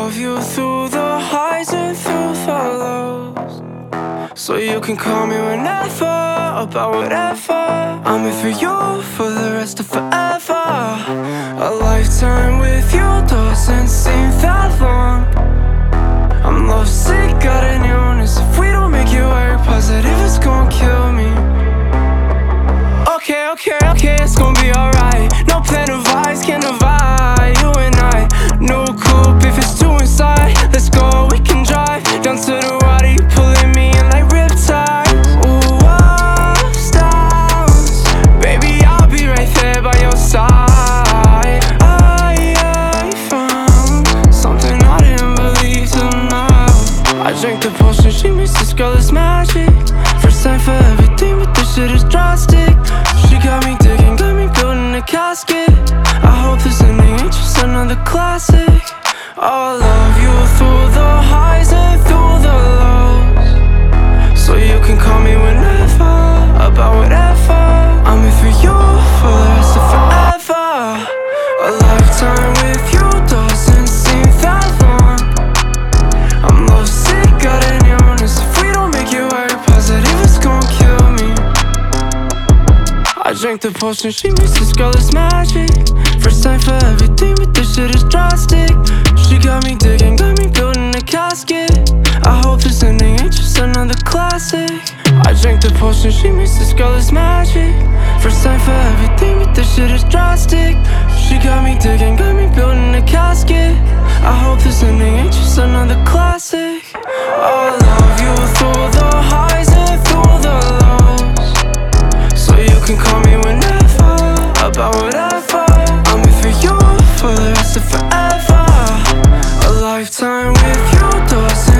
love you through the highs and through the lows, so you can call me whenever, about whatever. I'm here for you for the rest of forever. A lifetime with you doesn't seem that long. I'm lovesick, got an illness. If we don't make it work, positive it's gonna kill me. Okay, it's gonna be alright. No plan of eyes can divide you and I. No coupe if it's too inside. Let's go, we can drive down to the water. You pulling me in like riptides. Ooh, stars. Baby, I'll be right there by your side. I found something I didn't believe till now. I drank the potion, she makes this girl is magic. First time for everything, but this shit is drastic. She got me digging, got me building a casket. I hope this ending ain't just another classic. I'll love you through the highs and through the lows, so you can call me whenever, about whatever. I'm here for you for the rest of forever. A lifetime with you doesn't seem that long. I'm lovesick, got an illness. If we don't make it work, positive it's gonna kill me. I drank the potion, she makes this girl is magic. First time for everything, but this shit is drastic. She got me digging, got me building a casket. I hope this ending ain't just another classic. I drank the potion, she makes this girl is magic. First time for everything, but this shit is drastic. She got me digging, got me building a casket. I hope this ending ain't just another classic. I'll love you through the highs and through the lows, so you can call me whenever, about whatever. I'm here for you for the rest of forever. A lifetime with you doesn't